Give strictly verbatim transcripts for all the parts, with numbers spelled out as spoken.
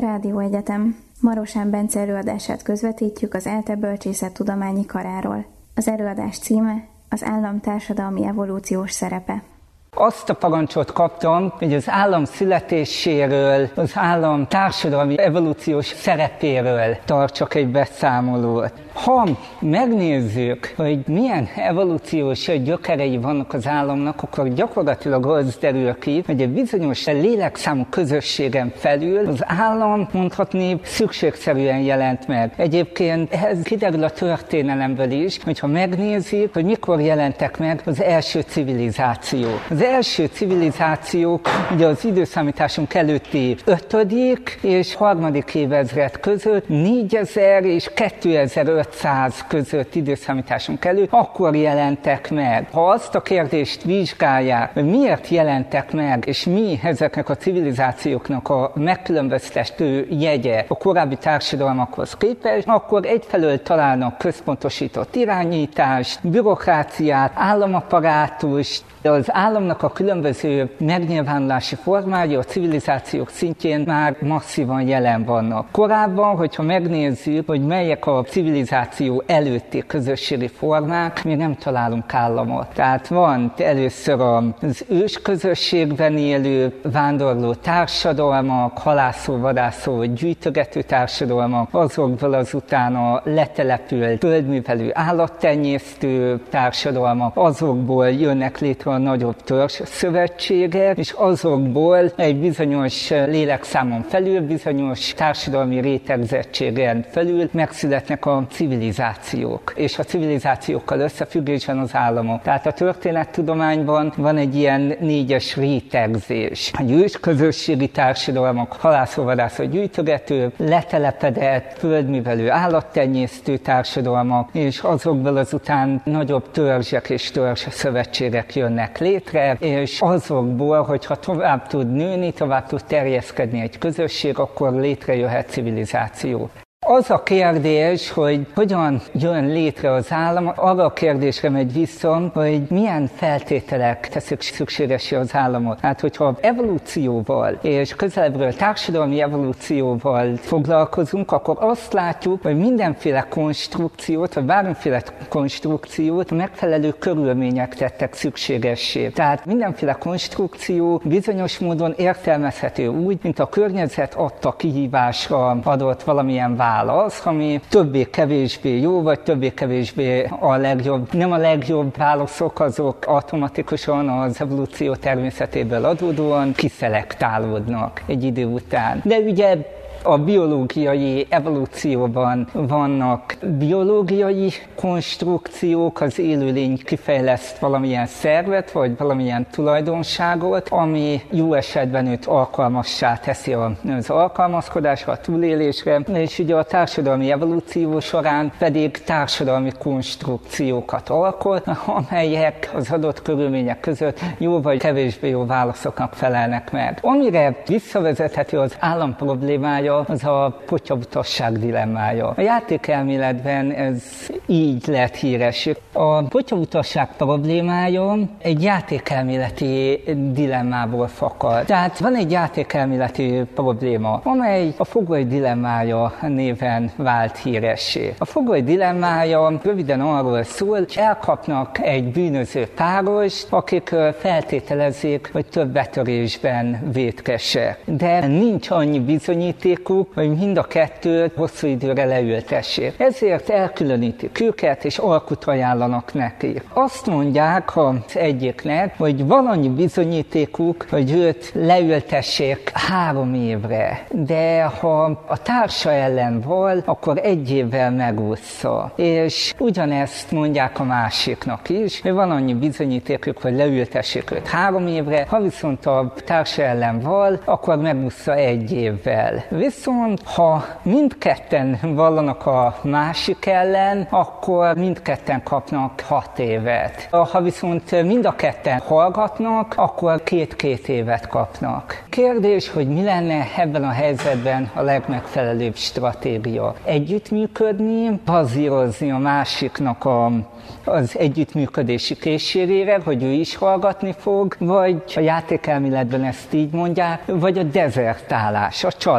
Rádió Egyetem. Marosán Bence előadását közvetítjük az ELTE Bölcsészettudományi Karáról. Az előadás címe az állam társadalmi evolúciós szerepe. Azt a parancsot kaptam, hogy az állam születéséről, az állam társadalmi evolúciós szerepéről tartsak egy beszámolót. Ha megnézzük, hogy milyen evolúciós gyökerei vannak az államnak, akkor gyakorlatilag az derül ki, hogy egy bizonyos lélekszámú közösségen felül az állam, mondhatni, szükségszerűen jelent meg. Egyébként ez kiderül a történelemből is, hogyha megnézzük, hogy mikor jelentek meg az első civilizációk. Az első civilizációk ugye az időszámításunk előtti ötödik és harmadik évezred között négyezer és kétezer-ötszáz között időszámításunk előtt akkor jelentek meg. Ha azt a kérdést vizsgálják, hogy miért jelentek meg, és mi ezeknek a civilizációknak a megkülönböztető jegye a korábbi társadalmakhoz képest, akkor egyfelől találnak központosított irányítást, bürokráciát, államaparátust, de az államnak a különböző megnyilvánulási formái a civilizációk szintjén már masszívan jelen vannak. Korábban, hogyha megnézzük, hogy melyek a civilizáció előtti közösségi formák, még nem találunk államot. Tehát van először az ősközösségben élő vándorló társadalmak, halászó-vadászó, gyűjtögető társadalmak, azokból azután a letelepült földművelő állattenyésztő társadalmak, azokból jönnek létre a nagyobb törzs szövetségek, és azokból egy bizonyos lélekszámon felül, bizonyos társadalmi rétegzettségen felül megszületnek a civilizációk, és a civilizációkkal összefüggésben az államok. Tehát a történettudományban van egy ilyen négyes rétegzés. A ősközösségi társadalmak, halászó-vadászó, gyűjtögető, letelepedett, földművelő, állattenyésztő társadalmak, és azokból azután nagyobb törzsek és törzs szövetségek jönnek létre, és azokból, hogyha tovább tud nőni, tovább tud terjeszkedni egy közösség, akkor létrejöhet civilizáció. Az a kérdés, hogy hogyan jön létre az állam, arra a kérdésre megy vissza, hogy milyen feltételek teszik szükségessé az államot. Hát, hogyha evolúcióval és közelebbről társadalmi evolúcióval foglalkozunk, akkor azt látjuk, hogy mindenféle konstrukciót, vagy bármiféle konstrukciót megfelelő körülmények tettek szükségessé. Tehát mindenféle konstrukció bizonyos módon értelmezhető úgy, mint a környezet adta kihívásra adott valamilyen választ. Válasz, ami többé-kevésbé jó, vagy többé-kevésbé a legjobb. Nem a legjobb válaszok, azok automatikusan az evolúció természetéből adódóan kiszelektálódnak egy idő után. De ugye a biológiai evolúcióban vannak biológiai konstrukciók, az élőlény kifejleszt valamilyen szervet, vagy valamilyen tulajdonságot, ami jó esetben őt alkalmassá teszi az alkalmazkodásra, a túlélésre, és ugye a társadalmi evolúció során pedig társadalmi konstrukciókat alkot, amelyek az adott körülmények között jó vagy kevésbé jó válaszoknak felelnek meg. Amire visszavezethető az állam problémája, az a potyautasság dilemmája. A játékelméletben ez így lett híres. A potyautasság problémája egy játékelméleti dilemmából fakad. Tehát van egy játékelméleti probléma, amely a fogoly dilemmája néven vált híressé. A fogoly dilemmája röviden arról szól, hogy elkapnak egy bűnöző párost, akik feltételezik, hogy több betörésben vétkesek. De nincs annyi bizonyíték, hogy mind a kettőt hosszú időre leültessék. Ezért elkülönítik őket, és alkut ajánlanak neki. Azt mondják az egyiknek, hogy van annyi bizonyítékuk, hogy őt leültessék három évre, de ha a társa ellen val, akkor egy évvel megúszza. És ugyanezt mondják a másiknak is, hogy van annyi bizonyítékuk, hogy leültessék őt három évre, ha viszont a társa ellen val, akkor megúszza egy évvel. Viszont, ha mindketten vallanak a másik ellen, akkor mindketten kapnak hat évet. Ha viszont mind a ketten hallgatnak, akkor két-két évet kapnak. Kérdés, hogy mi lenne ebben a helyzetben a legmegfelelőbb stratégia? Együttműködni, bazírozni a másiknak a, az együttműködési készségére, hogy ő is hallgatni fog, vagy a játékelméletben ezt így mondják, vagy a dezertálás, a csalás.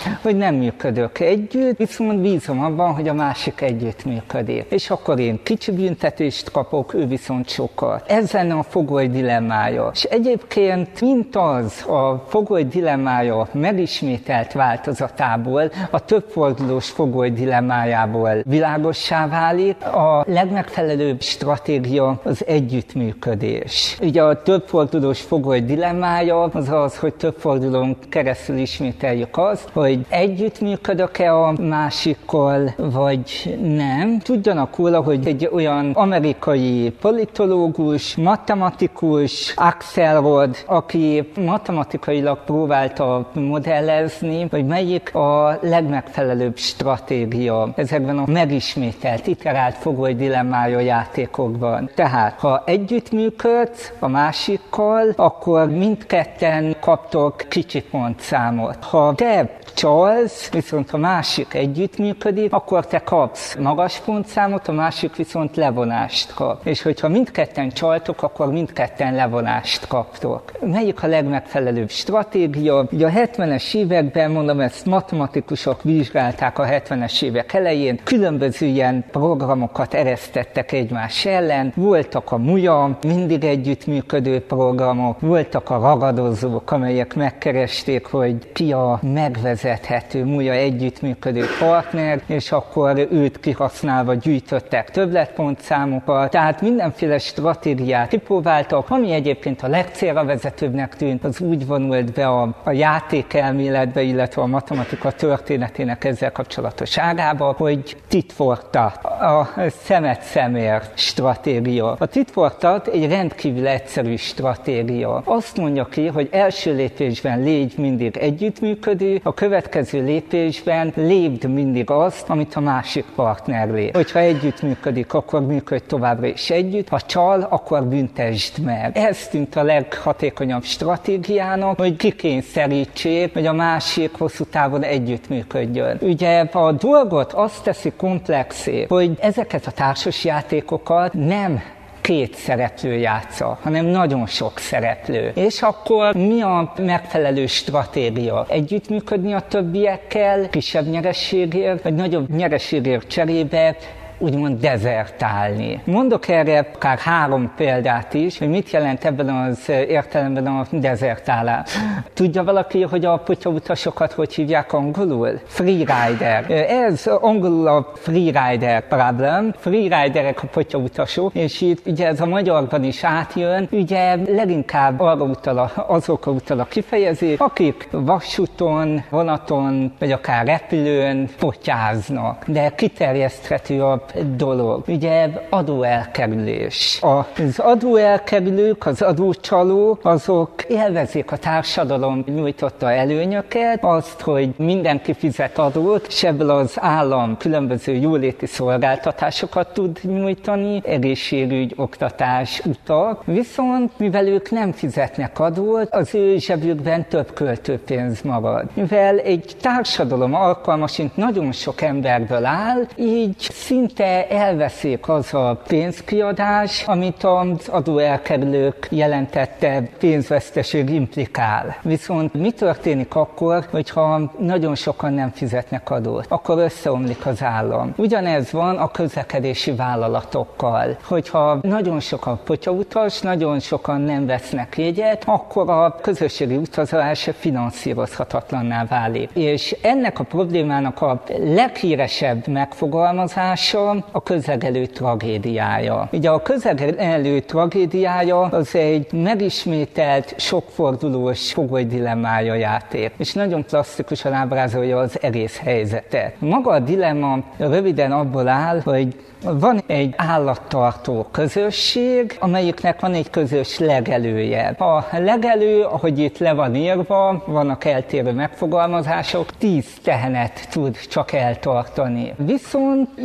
hogy nem működök együtt, viszont bízom abban, hogy a másik együtt működik. És akkor én kicsi büntetést kapok, ő viszont sokat. Ez lenne a fogoly dilemmája. És egyébként, mint az a fogoly dilemmája megismételt változatából, a többfordulós fogoly dilemmájából világossá válik, a legmegfelelőbb stratégia az együttműködés. Ugye a többfordulós fogoly dilemmája az az, hogy több fordulón keresztül ismételjük azt, hogy együttműködök-e a másikkal, vagy nem. Tudjanak róla, hogy egy olyan amerikai politológus, matematikus, Axelrod, aki matematikailag próbálta modellezni, hogy melyik a legmegfelelőbb stratégia ezekben a megismételt, iterált fogoly dilemmája játékokban. Tehát, ha együttműködsz a másikkal, akkor mindketten kaptok kicsi pontszámot. Ha te csalsz, viszont a másik együttműködik, akkor te kapsz magas pontszámot, a másik viszont levonást kap. És hogyha mindketten csaltok, akkor mindketten levonást kaptok. Melyik a legmegfelelőbb stratégia? Ugye a hetvenes években, mondom, ezt matematikusok vizsgálták a hetvenes évek elején, különböző ilyen programokat eresztettek egymás ellen, voltak a MUJA, mindig együttműködő programok, voltak a ragadozók, amelyek megkeresték, hogy ki a megvezethető MUJA együttműködő partner, és akkor őt kihasználva gyűjtöttek többletpontszámokat, tehát mindenféle stratégiát kipróbáltak, ami egyébként a legcélra vezetőbbnek tűnt, az úgy vonult be a, a játékelméletbe, illetve a matematika történetének ezzel kapcsolatos ágába, hogy tit for tat, a szemet szemért stratégia. A tit for tat egy rendkívül egyszerű stratégia. Azt mondja ki, hogy első lépésben légy mindig együttműködő, a következő lépésben lépd mindig azt, amit a másik partner lép. Hogyha együttműködik, akkor működj továbbra is együtt, ha csal, akkor büntesd meg. Ez tűnt a leghatékonyabb stratégiának, hogy kikényszerítsék, hogy a másik hosszú távon együttműködjön. Ugye a dolgot azt teszi komplexé, hogy ezeket a társasjátékokat nem két szereplő játsza, hanem nagyon sok szereplő. És akkor mi a megfelelő stratégia? Együttműködni a többiekkel, kisebb nyereségért, vagy nagyobb nyereségért cserébe úgymond dezertálni. Mondok erre akár három példát is, hogy mit jelent ebben az értelemben a dezertálás. Tudja valaki, hogy a potyautasokat hogy hívják angolul? Freerider. Ez angolul a freerider problem. Freeriderek a potyautasok, és itt ugye ez a magyarban is átjön, ugye leginkább arra utal a, azokra utal a kifejezés, akik vasúton, vonaton, vagy akár repülőn potyáznak, de kiterjeszthető a dolog. Ugye adóelkerülés. Az adóelkerülők, az adócsalók, azok élvezik a társadalom nyújtotta előnyöket, azt, hogy mindenki fizet adót, és ebből az állam különböző jóléti szolgáltatásokat tud nyújtani, egészségügy, oktatás, utak. Viszont, mivel ők nem fizetnek adót, az ő zsebükben több költőpénz marad. Mivel egy társadalom alkalmasint nagyon sok emberből áll, így szinte elveszik az a pénzkiadás, amit az adóelkerülők jelentette pénzveszteség implikál. Viszont mi történik akkor, hogyha nagyon sokan nem fizetnek adót? Akkor összeomlik az állam. Ugyanez van a közlekedési vállalatokkal. Hogyha nagyon sokan potyautas, nagyon sokan nem vesznek jegyet, akkor a közösségi utazás finanszírozhatatlanná válik. És ennek a problémának a leghíresebb megfogalmazása a közlegelő tragédiája. Ugye a közlegelő tragédiája az egy megismételt, sokfordulós fogoly dilemmája játék, és nagyon plastikusan ábrázolja az egész helyzetet. Maga a dilemma röviden abból áll, hogy van egy állattartó közösség, amelyiknek van egy közös legelője. A legelő, ahogy itt le van írva, vannak eltérő megfogalmazások, tíz tehenet tud csak eltartani. Viszont így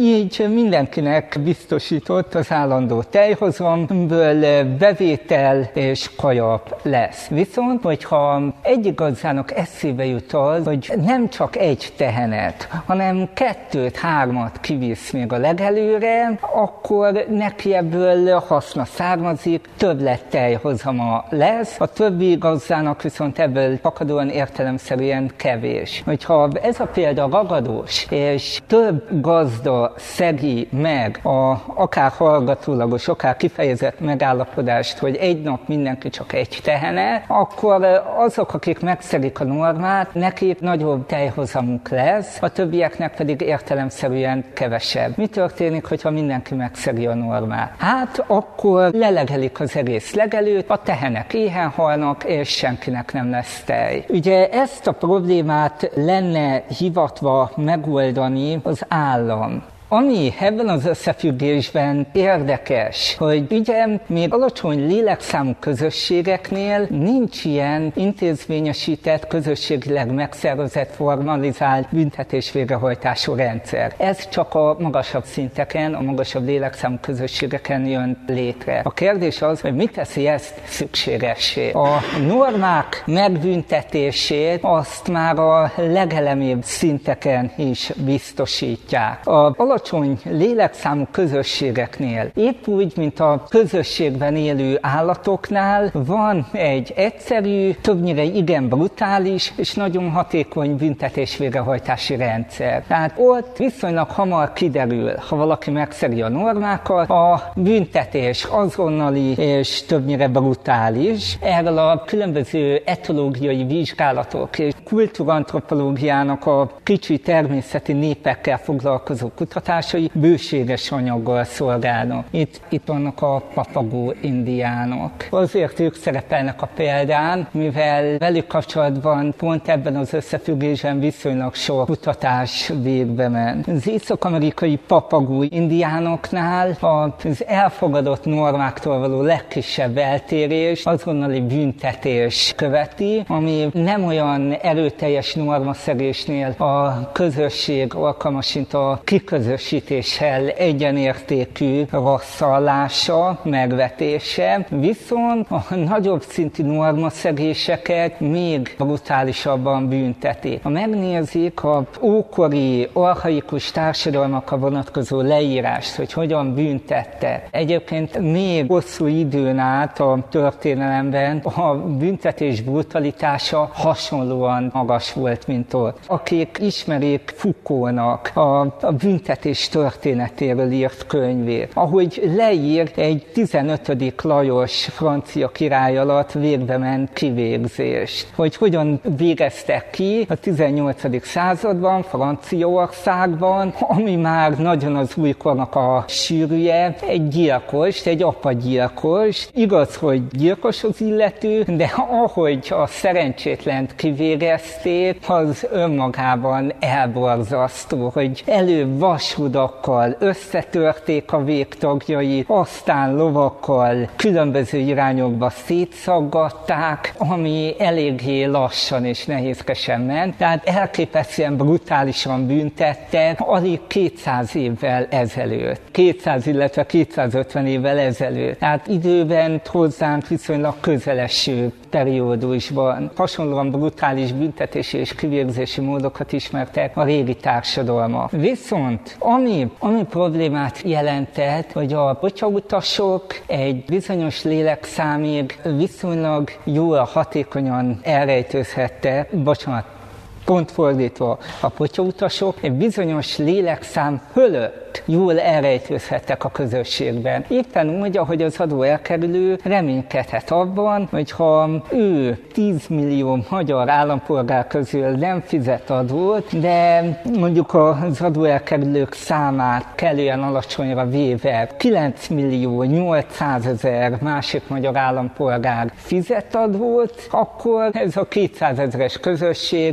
mindenkinek biztosított az állandó tejhozomből bevétel és kaja lesz. Viszont, hogyha egyik gazdának eszébe jut az, hogy nem csak egy tehenet, hanem kettőt, hármat kivisz még a legelőre, akkor neki ebből haszna származik, többlet tejhozama lesz, a többi gazdának viszont ebből fakadóan értelemszerűen kevés. Hogyha ez a példa ragadós, és több gazda szegi meg a akár hallgatólagos, akár kifejezett megállapodást, hogy egy nap mindenki csak egy tehene, akkor azok, akik megszegik a normát, nekik nagyobb tejhozamuk lesz, a többieknek pedig értelemszerűen kevesebb. Mi történik, hogyha mindenki megszegi a normát? Hát akkor lelegelik az egész legelőt, a tehenek éhen halnak, és senkinek nem lesz tej. Ugye ezt a problémát lenne hivatva megoldani az állam. Ami ebben az összefüggésben érdekes, hogy ugye még alacsony lélekszámú közösségeknél nincs ilyen intézményesített, közösségileg megszervezett, formalizált büntetés végrehajtású rendszer. Ez csak a magasabb szinteken, a magasabb lélekszámú közösségeken jön létre. A kérdés az, hogy mit teszi ezt szükségessé. A normák megbüntetését azt már a legelemibb szinteken is biztosítják. A alacsony lélekszámú közösségeknél, épp úgy, mint a közösségben élő állatoknál van egy egyszerű, többnyire igen brutális és nagyon hatékony büntetés-végrehajtási rendszer. Tehát ott viszonylag hamar kiderül, ha valaki megszegi a normákat, a büntetés azonnali és többnyire brutális. Erről a különböző etológiai vizsgálatok és kultúrantropológiának a kicsi természeti népekkel foglalkozó kutatások bőséges anyaggal szolgálnak. Itt, itt vannak a papagó indiánok. Azért ők szerepelnek a példán, mivel velük kapcsolatban pont ebben az összefüggésben viszonylag sok kutatás végbe ment. Az észak-amerikai papagó indiánoknál az elfogadott normáktól való legkisebb eltérés azonnali büntetés követi, ami nem olyan erőteljes normaszegésnél a közösség alkalmasint a kiközösítéssel egyenértékű rasszallása, megvetése, viszont a nagyobb szintű normaszegéseket még brutálisabban bünteti. Ha megnézik az ókori, archaikus társadalmakra vonatkozó leírást, hogy hogyan büntette, egyébként még hosszú időn át a történelemben a büntetés brutalitása hasonlóan magas volt, mint ott. Akik ismerik Foucault-nak a, a büntetés történetéről írt könyvét, ahogy leír egy tizenötödik Lajos francia király alatt végbe ment kivégzést. Hogy hogyan végeztek ki a tizennyolcadik században, Franciaországban, ami már nagyon az újkornak a sűrűje, egy gyilkost, egy apagyilkost. Igaz, hogy gyilkos az illető, de ahogy a szerencsétlent kivégezték, az önmagában elborzasztó, hogy előbb vasrudakkal összetörték a végtagjait, aztán lovakkal különböző irányokba szétszaggatták, ami eléggé lassan és nehézkesen ment. Tehát elképesztően brutálisan büntette alig kétszáz évvel ezelőtt. kétszáz, illetve kétszázötven évvel ezelőtt. Tehát időben hozzánk viszonylag közeleső periódusban. Hasonlóan brutális büntetési és kivégzési módokat ismertek a régi társadalmak. Viszont ami, ami problémát jelentett, hogy a potyautasok egy bizonyos lélekszámig viszonylag jól, hatékonyan elrejtőzhettek, bocsánat, pont fordítva, a potyautasok egy bizonyos lélekszám fölött jól elrejtőzhettek a közösségben. Éppen úgy, ahogy az adóelkerülő reménykedhet abban, hogy ha ő tíz millió magyar állampolgár közül nem fizet adót, de mondjuk az adóelkerülők számát kellően alacsonyra véve kilenc millió nyolcszázezer másik magyar állampolgár fizet adót, akkor ez a kétszázezres közösség eltűnik.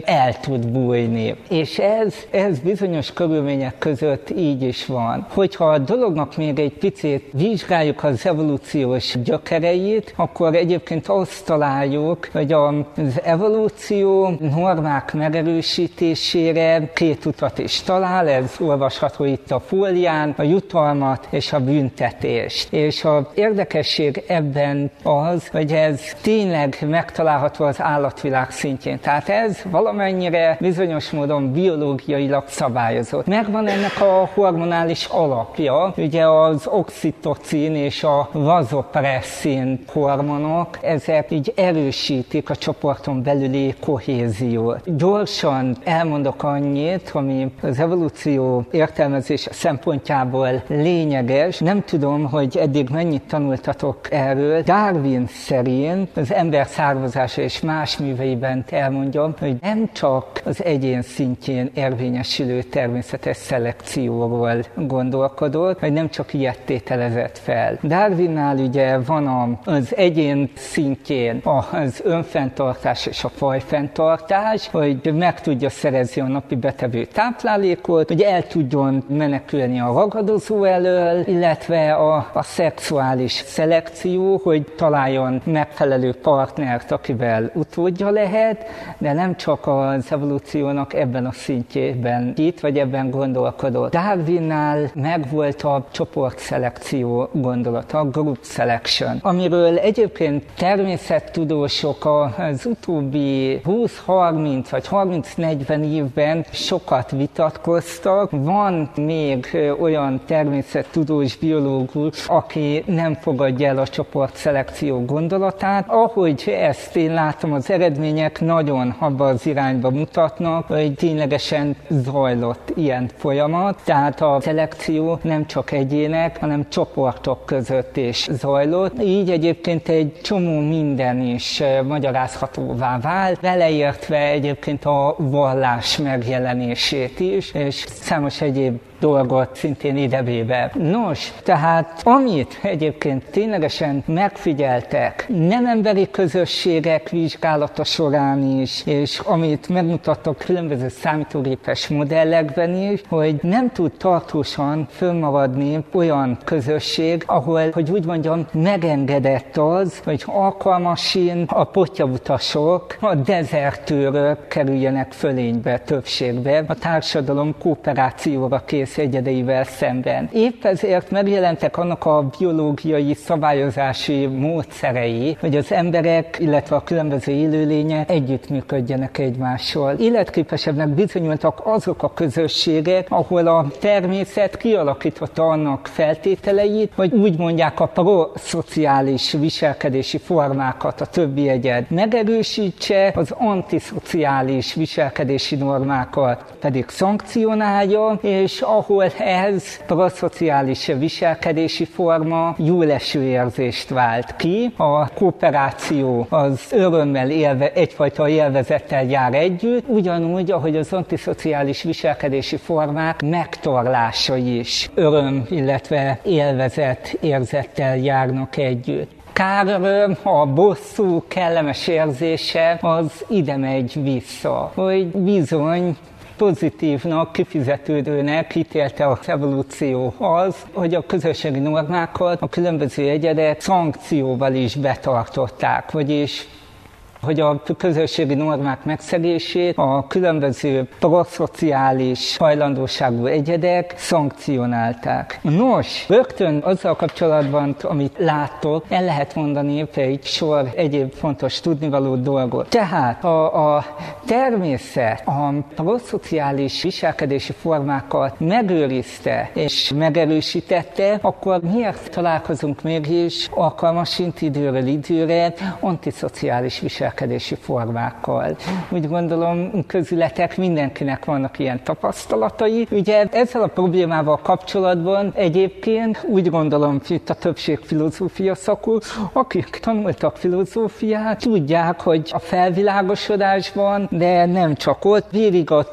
tud bújni. És ez, ez bizonyos körülmények között így is van. Hogyha a dolognak még egy picit vizsgáljuk az evolúciós gyökereit, akkor egyébként azt találjuk, hogy az evolúció normák megerősítésére két utat is talál, ez olvasható itt a fólián, a jutalmat és a büntetést. És az érdekesség ebben az, hogy ez tényleg megtalálható az állatvilág szintjén. Tehát ez valamennyire bizonyos módon biológiailag szabályozott. Megvan ennek a hormonális alapja, ugye az oxitocin és a vazopresszin hormonok, ezek így erősítik a csoporton belüli kohéziót. Gyorsan elmondok annyit, ami az evolúció értelmezése szempontjából lényeges. Nem tudom, hogy eddig mennyit tanultatok erről. Darwin szerint az ember származása és más műveiben elmondjam, hogy nem csak az egyén szintjén érvényesülő természetes szelekcióról gondolkodott, vagy nem csak ilyet tételezett fel. Darwinnál ugye van az egyén szintjén az önfenntartás és a fajfenntartás, hogy meg tudja szerezni a napi betevő táplálékot, hogy el tudjon menekülni a ragadozó elől, illetve a, a szexuális szelekció, hogy találjon megfelelő partnert, akivel utódja lehet, de nem csak az evolúciónak ebben a szintjében itt, vagy ebben gondolkodott. Darwinnál megvolt a csoportszelekció gondolata, group selection, amiről egyébként természettudósok az utóbbi húsz-harminc vagy harminc-negyven évben sokat vitatkoztak. Van még olyan természettudós biológus, aki nem fogadja el a csoportszelekció gondolatát. Ahogy ezt én látom, az eredmények nagyon abba az irányba mutatnak, hogy ténylegesen zajlott ilyen folyamat, tehát a szelekció nem csak egyének, hanem csoportok között is zajlott. Így egyébként egy csomó minden is magyarázhatóvá vált, beleértve egyébként a vallás megjelenését is, és számos egyéb dolgot szintén idevéve. Nos, tehát amit egyébként ténylegesen megfigyeltek nem emberi közösségek vizsgálata során is, és amit megmutattak különböző számítógépes modellekben is, hogy nem tud tartósan fönnmaradni olyan közösség, ahol, hogy úgy mondjam, megengedett az, hogy alkalmasin a potyautasok, a dezertőrök kerüljenek fölénybe, többségbe, a társadalom kooperációra kész egyedeivel szemben. Épp ezért megjelentek annak a biológiai szabályozási módszerei, hogy az emberek, illetve a különböző élőlények együttműködjenek egymással. Életképesebbnek bizonyultak azok a közösségek, ahol a természet kialakította annak feltételeit, hogy úgy mondják a proszociális viselkedési formákat, a többi egyed megerősítse, az antiszociális viselkedési normákat pedig szankcionálja, és ahol ez proszociális viselkedési forma jóleső érzést vált ki. A kooperáció az örömmel élve, egyfajta élvezettel jár együtt, ugyanúgy, ahogy az antiszociális viselkedési formák megtorlása is öröm, illetve élvezet érzettel járnak együtt. Káröröm, a bosszú kellemes érzése az ide megy vissza, hogy bizony pozitívnak, kifizetődőnek ítélte az evolúció az, hogy a közösségi normákat a különböző egyedek szankcióval is betartották, vagyis hogy a közösségi normák megszegését a különböző proszociális hajlandóságú egyedek szankcionálták. Nos, rögtön azzal kapcsolatban, amit láttok, el lehet mondani egy sor egyéb fontos tudnivaló dolgot. Tehát, ha a természet a proszociális viselkedési formákat megőrizte és megerősítette, akkor miért találkozunk mégis alkalmasint időről időre antiszociális viselkedési formákkal? Úgy gondolom, közületek mindenkinek vannak ilyen tapasztalatai. Ugye ezzel a problémával kapcsolatban egyébként úgy gondolom, hogy itt a többség filozófia szakú, akik tanultak filozófiát, tudják, hogy a felvilágosodásban, de nem csak ott, végig a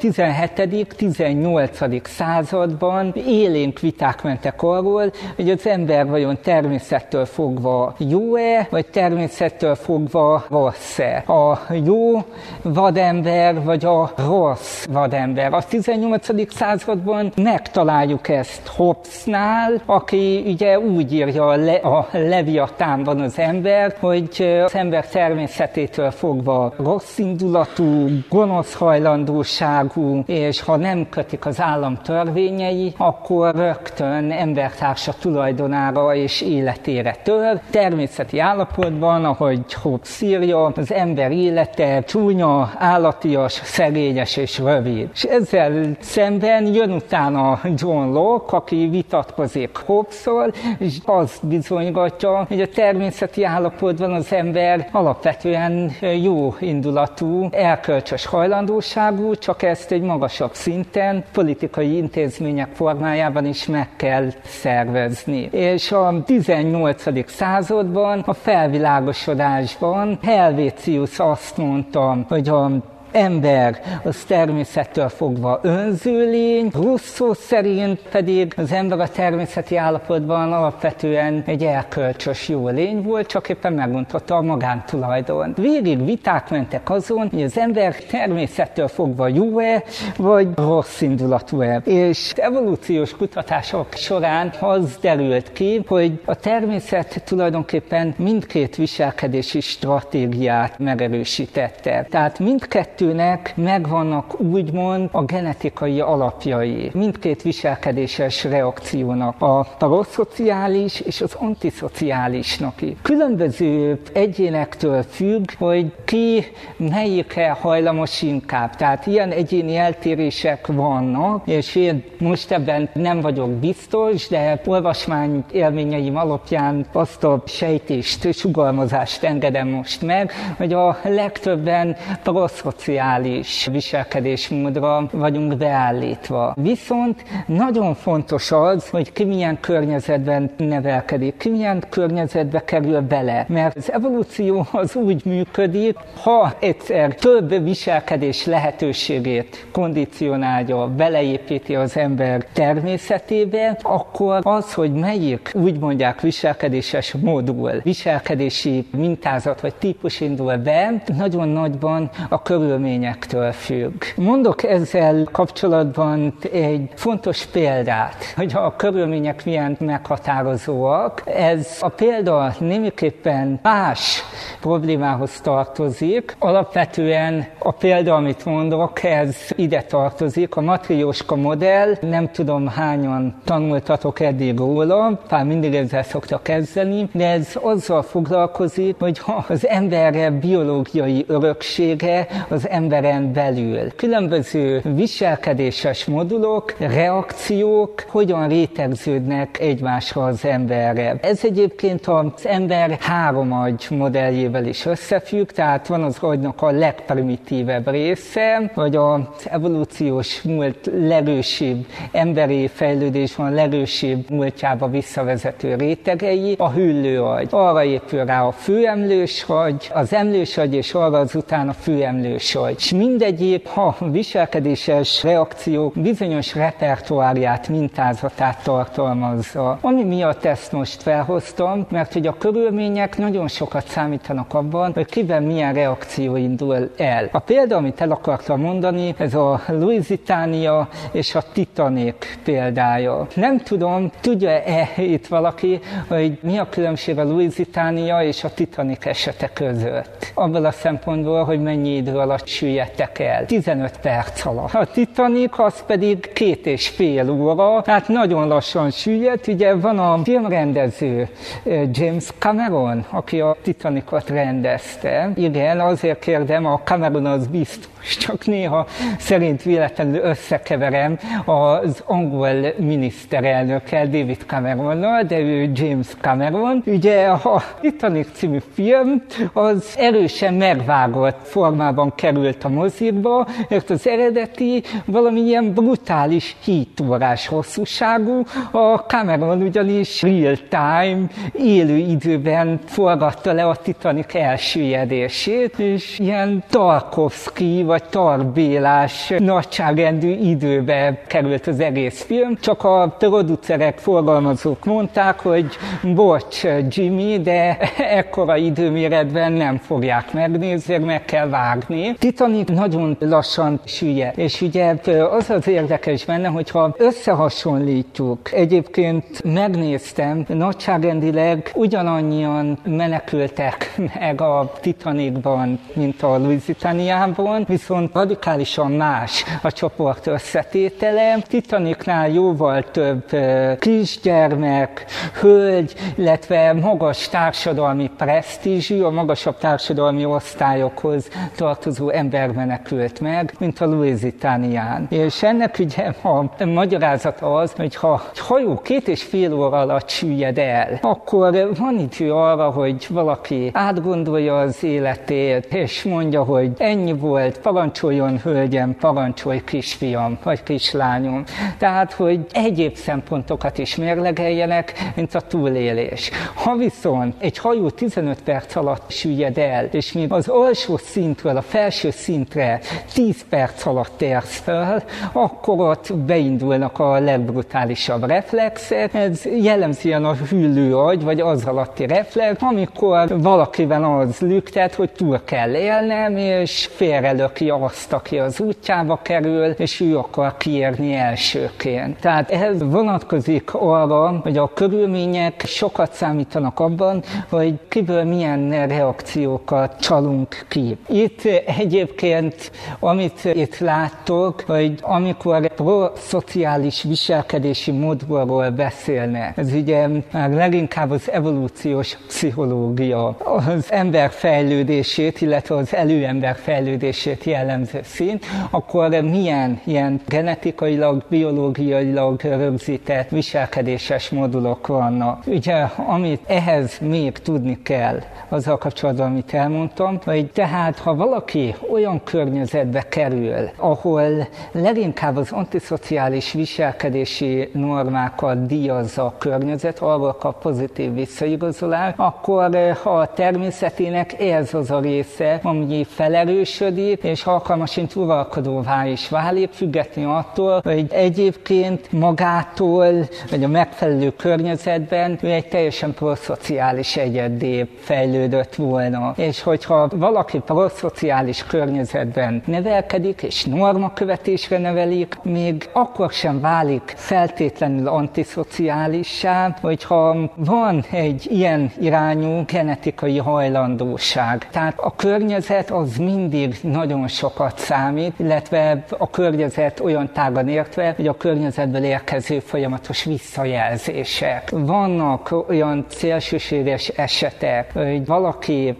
tizenhetedik-tizennyolcadik században élénk viták mentek arról, hogy az ember vajon természettől fogva jó-e, vagy természettől fogva rossz-e. ember-e? A jó vadember, vagy a rossz vadember? A tizennyolcadik században megtaláljuk ezt Hobbesnál, aki ugye úgy írja a, Le- a Leviatánban az ember, hogy az ember természetétől fogva rossz indulatú, gonosz hajlandóságú, és ha nem kötik az állam törvényei, akkor rögtön embertársa tulajdonára és életére tör. Természeti állapotban, ahogy Hobbes írja, az ember élete csúnya, állatias, szegényes és rövid. És ezzel szemben jön utána John Locke, aki vitatkozik Hobbes-szal, és azt bizonygatja, hogy a természeti állapotban az ember alapvetően jó indulatú, erkölcsös hajlandóságú, csak ezt egy magasabb szinten, politikai intézmények formájában is meg kell szervezni. És a tizennyolcadik században, a felvilágosodásban Helvétius azt mondta, hogy a ember az természettől fogva önző lény, Rousseau szerint pedig az ember a természeti állapotban alapvetően egy erkölcsös jó lény volt, csak éppen meguntotta a magántulajdon. Végig viták mentek azon, hogy az ember természettől fogva jó-e, vagy rossz indulatú-e. És evolúciós kutatások során az derült ki, hogy a természet tulajdonképpen mindkét viselkedési stratégiát megerősítette. Tehát mindkettő megvannak úgymond a genetikai alapjai. Mindkét viselkedéses reakciónak, a paraszociális és az antiszociálisnak. Különböző egyénektől függ, hogy ki melyikre hajlamos inkább. Tehát ilyen egyéni eltérések vannak, és én most ebben nem vagyok biztos, de olvasmány élményeim alapján azt a sejtést, sugalmazást engedem most meg, hogy a legtöbben paraszociális viselkedésmódra vagyunk beállítva. Viszont nagyon fontos az, hogy ki milyen környezetben nevelkedik, ki milyen környezetbe kerül bele. Mert az evolúció az úgy működik, ha egyszer több viselkedés lehetőségét kondicionálja, beleépíti az ember természetébe, akkor az, hogy melyik úgy mondják viselkedéses modul, viselkedési mintázat vagy típus indul be, nagyon nagyban a körülményektől függ. Mondok ezzel kapcsolatban egy fontos példát, hogy a körülmények milyen meghatározóak. Ez a példa némiképpen más problémához tartozik. Alapvetően a példa, amit mondok, ez ide tartozik. A matrioska modell, nem tudom hányan tanultatok eddig róla, pár mindig ezzel szoktak kezdeni, de ez azzal foglalkozik, hogy ha az emberre biológiai öröksége az emberen belül. Különböző viselkedéses modulok, reakciók hogyan rétegződnek egymásra az emberre. Ez egyébként az ember három agy modelljével is összefügg, tehát van az agynak a legprimitívebb része, vagy az evolúciós múlt legősibb emberi fejlődésben legősibb múltjába visszavezető rétegei, a hüllőagy. Arra épül rá a főemlős agy, az emlős agy, és arra azután a főemlős agy. És mindegyik, ha viselkedéses reakciók bizonyos repertoárját, mintázatát tartalmazza. Ami miatt ezt most felhoztam, mert hogy a körülmények nagyon sokat számítanak abban, hogy kiben milyen reakció indul el. A példa, amit el akartam mondani, ez a Lusitania és a Titanic példája. Nem tudom, tudja-e itt valaki, hogy mi a különbség a Lusitania és a Titanic esete között? Abban a szempontból, hogy mennyi idő alatt süllyedtek el. tizenöt perc alatt. A Titanic az pedig két és fél óra, tehát nagyon lassan süllyedt. Ugye van a filmrendező James Cameron, aki a Titanicot rendezte. Igen, azért kérdem, a Cameron az biztos, csak néha szerint véletlenül összekeverem az angol miniszterelnökkel, David Cameronnal, de ő James Cameron. Ugye a Titanic című film az erősen megvágott formában került a mozikba, mert az eredeti valamilyen brutális hét órás hosszúságú, a Cameron ugyanis real time, élő időben forgatta le a Titanic elsüllyedését, és ilyen Tarkovsky vagy Tar Bélás nagyságrendű időbe került az egész film, csak a producerek, forgalmazók mondták, hogy bocs Jimmy, de ekkora időméretben nem fogják megnézni, meg kell vágni. Titanic nagyon lassan süllyed, és ugye az az érdekes benne, hogyha összehasonlítjuk, egyébként megnéztem, nagyságrendileg ugyanannyian menekültek meg a Titanicban, mint a Lusitaniában, viszont radikálisan más a csoport összetétele. Titanicnál jóval több kisgyermek, hölgy, illetve magas társadalmi presztízsű, a magasabb társadalmi osztályokhoz tartozó ember menekült meg, mint a Lusitanián. És ennek ugye a magyarázata az, hogy ha egy hajó két és fél óra alatt süllyed el, akkor van idő arra, hogy valaki átgondolja az életét, és mondja, hogy ennyi volt, parancsoljon hölgyem, parancsolj kisfiam, vagy kislányom. Tehát, hogy egyéb szempontokat is mérlegeljenek, mint a túlélés. Ha viszont egy hajó tizenöt perc alatt süllyed el, és még az alsó szintről a felső szintre tíz perc alatt érsz fel, akkor ott beindulnak a legbrutálisabb reflexek. Ez jellemzően a hüllő agy, vagy az alatti reflex, amikor valakiben az lüktet, hogy túl kell élnem, és félrelöki azt, aki az útjába kerül, és ő akar kiérni elsőként. Tehát ez vonatkozik arra, hogy a körülmények sokat számítanak abban, hogy kiből milyen reakciókat csalunk ki. Itt egyébként, amit itt láttok, hogy amikor proszociális viselkedési modulról beszélnek, ez ugye már leginkább az evolúciós pszichológia, az ember fejlődését, illetve az előember fejlődését jellemző szint, akkor milyen ilyen genetikailag, biológiailag rögzített viselkedéses modulok vannak. Ugye, amit ehhez még tudni kell, azzal kapcsolatban, amit elmondtam, hogy tehát, ha valaki olyan környezetbe kerül, ahol leginkább az antiszociális viselkedési normákat díjazza a környezet, arról kap pozitív visszaigazolást, akkor a természetének ez az a része, ami felerősödik, és alkalmasint uralkodóvá is válik, függetlenül attól, hogy egyébként magától, vagy a megfelelő környezetben ő egy teljesen proszociális egyeddé fejlődött volna. És hogyha valaki proszociális környezetben nevelkedik, és normakövetésre nevelik, még akkor sem válik feltétlenül antiszociálissá, hogyha van egy ilyen irányú genetikai hajlandóság. Tehát a környezet az mindig nagyon sokat számít, illetve a környezet olyan tágan értve, hogy a környezetből érkező folyamatos visszajelzések. Vannak olyan szélsőséges esetek, hogy valaki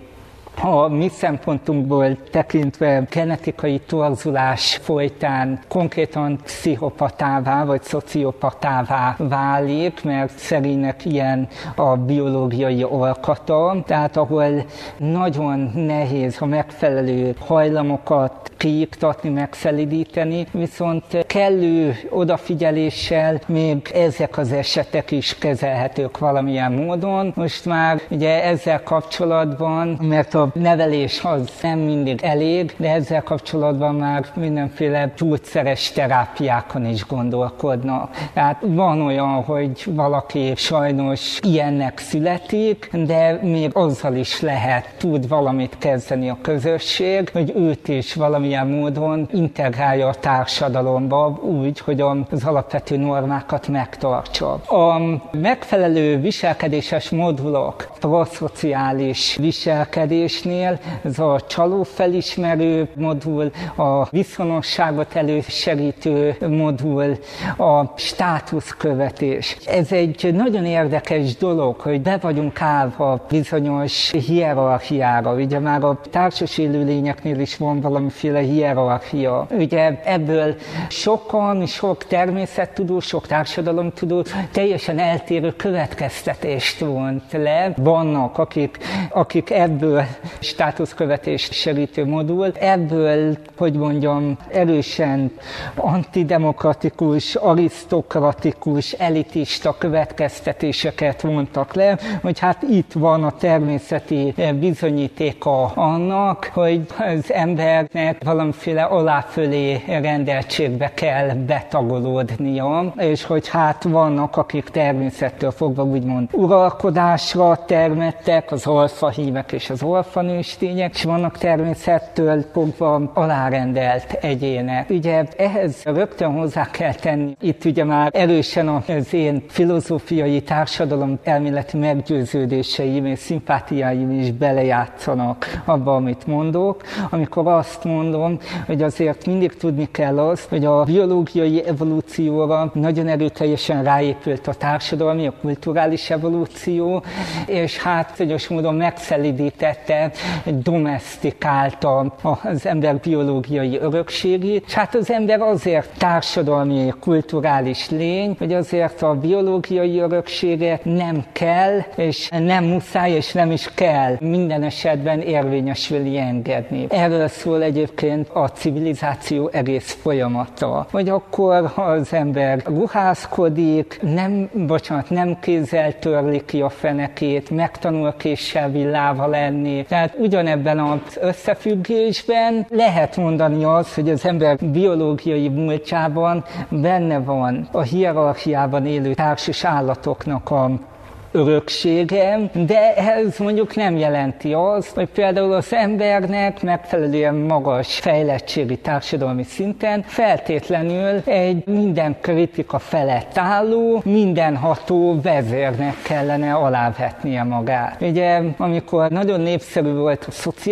a mi szempontunkból tekintve genetikai torzulás folytán konkrétan pszichopatává vagy szociopatává válik, mert szegénynek ilyen a biológiai alkata, tehát ahol nagyon nehéz a megfelelő hajlamokat kiiktatni, megszelidíteni, viszont kellő odafigyeléssel még ezek az esetek is kezelhetők valamilyen módon. Most már ugye ezzel kapcsolatban, mert a nevelés az nem mindig elég, de ezzel kapcsolatban már mindenféle gyógyszeres terápiákon is gondolkodnak. Tehát van olyan, hogy valaki sajnos ilyennek születik, de még azzal is lehet, tud valamit kezdeni a közösség, hogy őt is valamilyen módon integrálja a társadalomba úgy, hogy az alapvető normákat megtartsa. A megfelelő viselkedéses modulok, proszociális viselkedésnél, ez a csalófelismerő modul, a viszonosságot elősegítő modul, a státuszkövetés. Ez egy nagyon érdekes dolog, hogy be vagyunk állva bizonyos hierarchiára. Ugye már a társas élőlényeknél is van valamiféle hierarchia. Ugye ebből sokan, sok természettudó, sok társadalomtudó teljesen eltérő következtetést vont le. Vannak, akik, akik ebből státuszkövetést segítő modul. Ebből, hogy mondjam, erősen antidemokratikus, arisztokratikus, elitista következtetéseket vontak le, hogy hát itt van a természeti bizonyítéka annak, hogy az embernek valamiféle aláfölé rendeltségbe kell betagolódnia, és hogy hát vannak, akik természettől fogva úgymond uralkodásra termettek, az alfahímek és az alfanőstények, és vannak természettől fogva alárendelt egyének. Ugye ehhez rögtön hozzá kell tenni, itt ugye már erősen az én filozófiai társadalom elméleti meggyőződéseim és szimpátiáim is belejátszanak abba, amit mondok, amikor azt mondom, hogy azért mindig tudni kell azt, hogy a biológiai evolúcióra nagyon erőteljesen ráépült a társadalmi, a kulturális evolúció, és hát egyes módon megszelidítette, domesztikálta az ember biológiai örökségét, és hát az ember azért társadalmi, kulturális lény, hogy azért a biológiai örökséget nem kell, és nem muszáj, és nem is kell minden esetben érvényesülni engedni. Erről szól egyébként a civilizáció egész folyamata. Hogy akkor az ember ruházkodik, nem, bocsánat, nem kézzel törli ki a fenekét, megtanul késsel villával lenni. Tehát ugyanebben az összefüggésben lehet mondani azt, hogy az ember biológiai múltjában benne van a hierarchiában élő társas állatoknak a öröksége, de ez mondjuk nem jelenti azt, hogy például az embernek megfelelően magas fejlettségi társadalmi szinten feltétlenül egy minden kritika felett álló, mindenható vezérnek kellene alávetnie magát. Ugye, amikor nagyon népszerű volt a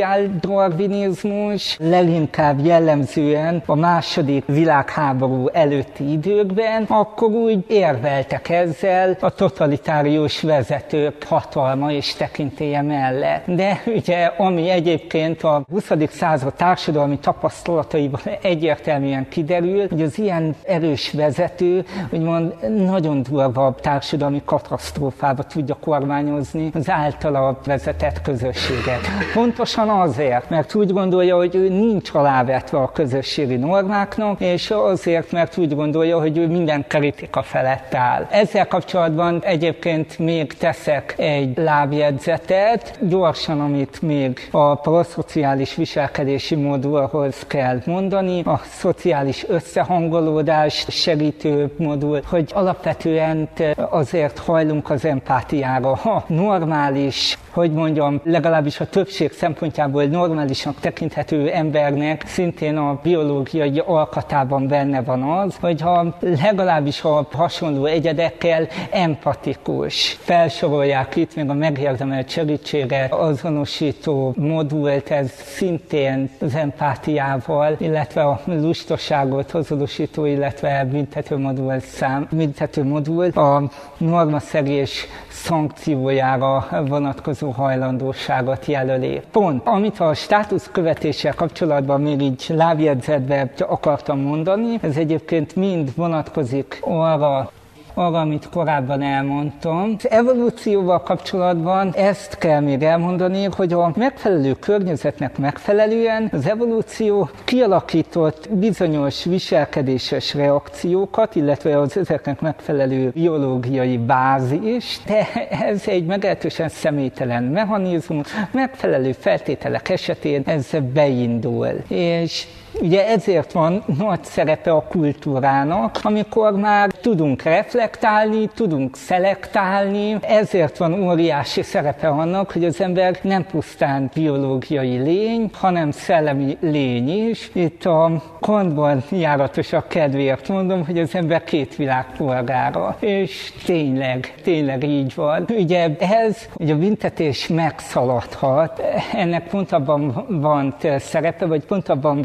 szociáldarwinizmus, leginkább jellemzően a második világháború előtti időkben, akkor úgy érveltek ezzel a totalitárius vezetők hatalma és tekintélye mellett. De ugye, ami egyébként a huszadik század társadalmi tapasztalataiban egyértelműen kiderül, hogy az ilyen erős vezető, úgymond nagyon durva társadalmi katasztrófába tudja kormányozni az általa vezetett közösséget. Pontosan azért, mert úgy gondolja, hogy ő nincs alávetve a közösségi normáknak, és azért, mert úgy gondolja, hogy ő minden kritika felett áll. Ezzel kapcsolatban egyébként még teszek egy lábjegyzetet, gyorsan, amit még a proszociális viselkedési modulhoz kell mondani, a szociális összehangolódást segítő modul, hogy alapvetően azért hajlunk az empátiára. Ha normális, hogy mondjam, legalábbis a többség szempontjából normálisnak tekinthető embernek szintén a biológiai alkatában benne van az, hogyha legalábbis a hasonló egyedekkel empatikus. Felsorolják itt még a megérdemelt segítségre azonosító modult, ez szintén az empátiával, illetve a lustaságot azonosító, illetve büntető modul szám, büntető modul a normaszegés szankciójára vonatkozó hajlandóságot jelöli. Pont, amit a státuszkövetéssel kapcsolatban még így lábjegyzetbe akartam mondani, ez egyébként mind vonatkozik arra, arra, amit korábban elmondtam. Az evolúcióval kapcsolatban ezt kell még elmondani, hogy a megfelelő környezetnek megfelelően az evolúció kialakított bizonyos viselkedéses reakciókat, illetve az ezeknek megfelelő biológiai bázis, de ez egy meglehetősen személytelen mechanizmus, megfelelő feltételek esetén ez beindul. És ugye ezért van nagy szerepe a kultúrának, amikor már tudunk reflektálni, tudunk szelektálni, ezért van óriási szerepe annak, hogy az ember nem pusztán biológiai lény, hanem szellemi lény is. Itt a Kantban járatosak kedvéért mondom, hogy az ember két világ polgára, és tényleg, tényleg így van. Ugye ez, ugye a büntetés megszaladhat, ennek pont abban van szerepe, vagy pont abban van tény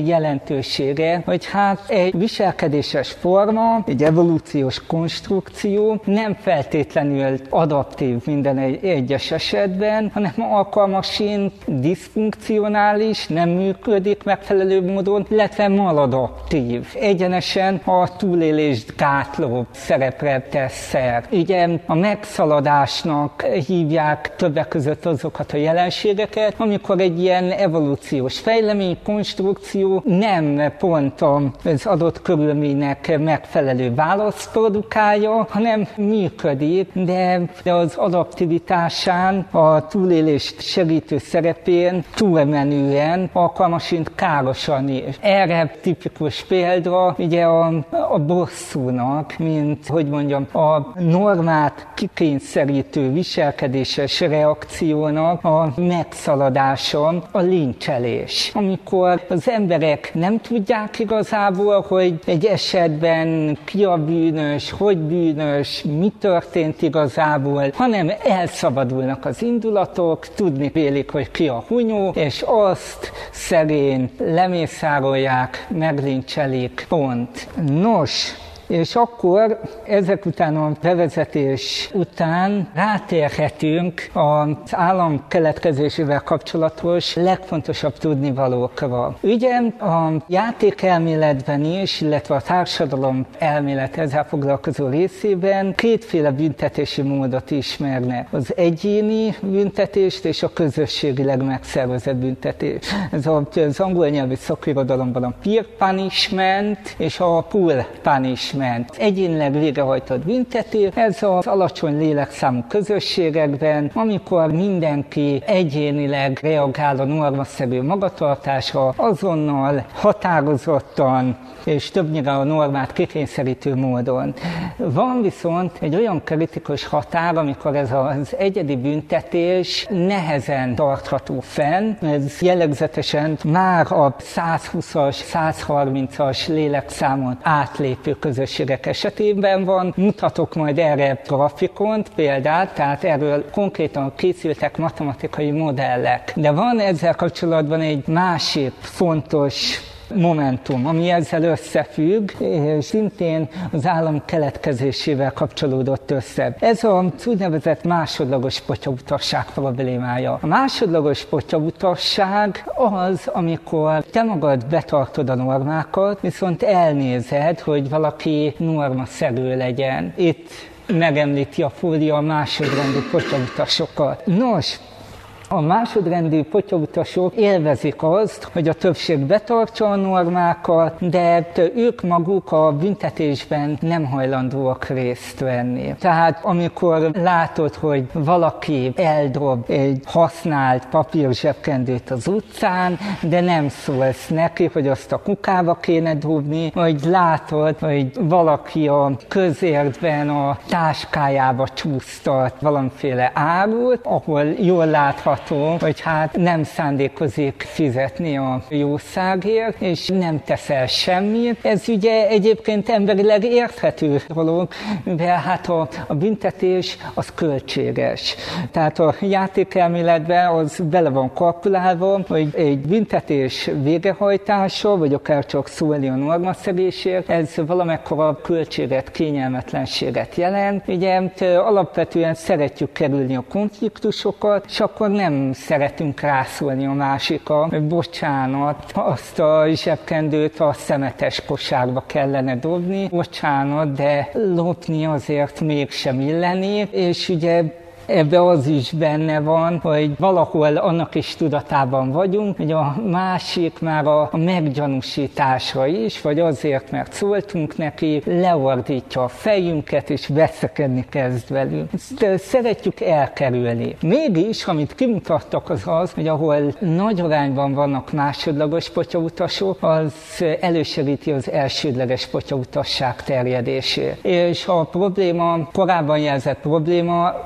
egy jelentősége, hogy hát egy viselkedéses forma, egy evolúciós konstrukció nem feltétlenül adaptív minden egy, egyes esetben, hanem alkalmasint diszfunkcionális, nem működik megfelelő módon, illetve maladaptív. Egyenesen a túlélést gátló szerepre tesz szert. Ugye a megszaladásnak hívják többek között azokat a jelenségeket, amikor egy ilyen evolúciós fejlemény, konstrukció nem pont az adott körülménynek megfelelő választ produkálja, hanem működik, de, de az adaptivitásán, a túlélést segítő szerepén túlmenően alkalmasint károsan is. Erre tipikus példa ugye a, a bosszúnak, mint, hogy mondjam, a normát kikényszerítő viselkedéses reakciónak a megszaladása, a lincselés. Amikor az emberek nem tudják igazából, hogy egy esetben ki a bűnös, hogy bűnös, mi történt igazából, hanem elszabadulnak az indulatok, tudni vélik, hogy ki a hunyó, és azt szerény lemészárolják, meglincselik, pont. Nos, és akkor ezek után a bevezetés után rátérhetünk az állam keletkezésével kapcsolatos legfontosabb tudnivalókra. Ugye a játékelméletben is, illetve a társadalom elmélet ezzel foglalkozó részében kétféle büntetési módot ismerne. Az egyéni büntetést és a közösségileg megszervezett büntetést. Ez az angol nyelvű szakirodalomban a peer punishment és a pool punishment. Egyénileg végrehajtott büntetés, ez az alacsony lélekszámú közösségekben, amikor mindenki egyénileg reagál a normaszerű magatartásra, azonnal, határozottan, és többnyire a normát kikényszerítő módon. Van viszont egy olyan kritikus határ, amikor ez az egyedi büntetés nehezen tartható fenn. Ez jellegzetesen már a százhúszas, százharmincas lélekszámon átlépő közösségek esetében van. Mutatok majd erre grafikont, példát, tehát erről konkrétan készültek matematikai modellek. De van ezzel kapcsolatban egy másik fontos momentum, ami ezzel összefügg, és szintén az állam keletkezésével kapcsolódott össze. Ez az úgynevezett másodlagos potyautasság problémája. A másodlagos potyautasság az, amikor te magad betartod a normákat, viszont elnézed, hogy valaki normaszerű legyen. Itt megemlíti a fólia a másodrendű potyautasokat. Nos, a másodrendű potyautasok élvezik azt, hogy a többség betartsa a normákat, de ők maguk a büntetésben nem hajlandóak részt venni. Tehát amikor látod, hogy valaki eldob egy használt papírzsebkendőt az utcán, de nem szólsz neki, hogy azt a kukába kéne dobni, vagy látod, hogy valaki a közértben a táskájába csúsztat valamiféle árut, ahol jól látható, hogy hát nem szándékozik fizetni a jószágért, és nem teszel semmit. Ez ugye egyébként emberileg érthető dolog, mivel hát a, a büntetés az költséges. Tehát a játékelméletben az bele van kalkulálva, hogy egy büntetés végrehajtása, vagy akár csak szólni a normaszegésért, ez valamekkora költséget, kényelmetlenséget jelent. Ugye alapvetően szeretjük kerülni a konfliktusokat, és akkor nem nem szeretünk rászólni a másikra, hogy bocsánat, azt a zsebkendőt a szemetes kosárba kellene dobni, bocsánat, de lopni azért mégsem illeni, és ugye ebbe az is benne van, hogy valahol annak is tudatában vagyunk, hogy a másik már a meggyanúsításra is, vagy azért, mert szóltunk neki, leordítja a fejünket, és veszekedni kezd velünk. Ezt szeretjük elkerülni. Mégis, amit kimutattak, az az, hogy ahol nagy arányban vannak másodlagos potyautasok, az elősegíti az elsődleges potyautasság terjedését. És a probléma, korábban jelzett probléma újra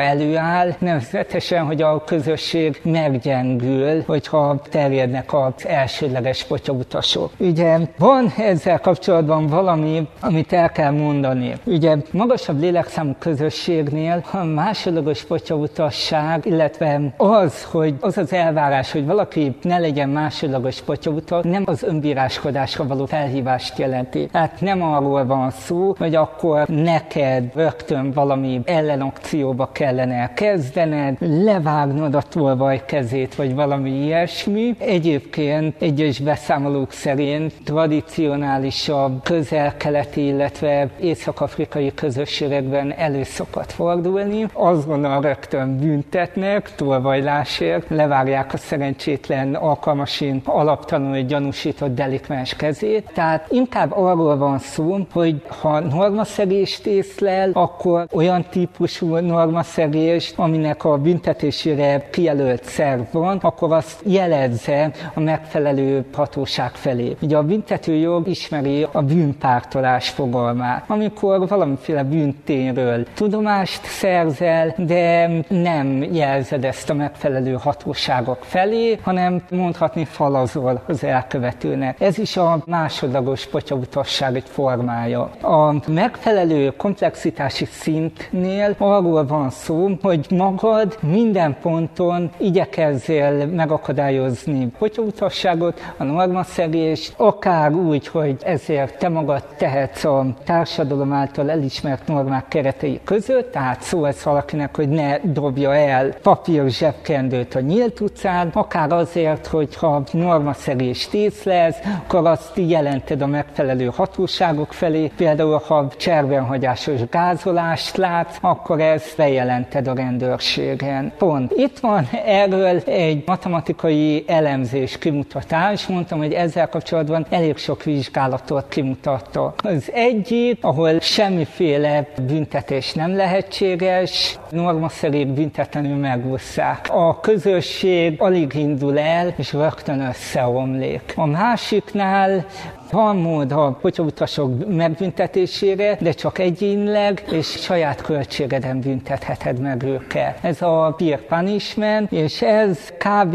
előáll, nevezetesen, hogy a közösség meggyengül, hogyha terjednek az elsődleges potyautasok. Ugye van ezzel kapcsolatban valami, amit el kell mondani. Ugye magasabb lélekszámú közösségnél a másodlagos potyautasság, illetve az, hogy az az elvárás, hogy valaki ne legyen másodlagos potyautas, nem az önbíráskodásra való felhívást jelenti. Tehát nem arról van szó, hogy akkor neked rögtön valami ellenakcióba kellene kezdened, levágnod a tolvaj kezét, vagy valami ilyesmi. Egyébként egyes beszámolók szerint tradicionálisabb közel-keleti, illetve észak-afrikai közösségekben elő szokott fordulni. Azonnal rögtön büntetnek, tolvajlásért, levágják a szerencsétlen, alkalmasint alaptalanul gyanúsított delikvens kezét. Tehát inkább arról van szó, hogy ha normaszegést észlel, akkor olyan típusú normaszegést, aminek a büntetésére kijelölt szerv van, akkor azt jelezze a megfelelő hatóság felé. Ugye a büntetőjog ismeri a bűnpártolás fogalmát, amikor valamiféle bűntényről tudomást szerzel, de nem jelzed ezt a megfelelő hatóságok felé, hanem mondhatni falazol az elkövetőnek. Ez is a másodlagos potyautasság egy formája. A megfelelő komplexitási szintnél arról van szó, hogy magad minden ponton igyekezzél megakadályozni potyautasságot, a normaszegést, akár úgy, hogy ezért te magad tehetsz a társadalom által elismert normák keretei között, tehát szólsz valakinek, hogy ne dobja el papír zsebkendőt a nyílt utcán, akár azért, hogyha normaszegést észlelsz, akkor azt jelented a megfelelő hatóságok felé, például ha cserbenhagyásos gázolást látsz, akkor ezt bejelented a rendőrségen. Pont. Itt van erről egy matematikai elemzés, kimutatás, mondtam, hogy ezzel kapcsolatban elég sok vizsgálatot kimutatta. Az egyik, ahol semmiféle büntetés nem lehetséges, normaszerűen büntetlenül megússzák. A közösség alig indul el, és rögtön összeomlik. A másiknál van mód a potyautasok megbüntetésére, de csak egyénileg és saját költségeden büntetheted meg őket. Ez a peer punishment, és ez kb.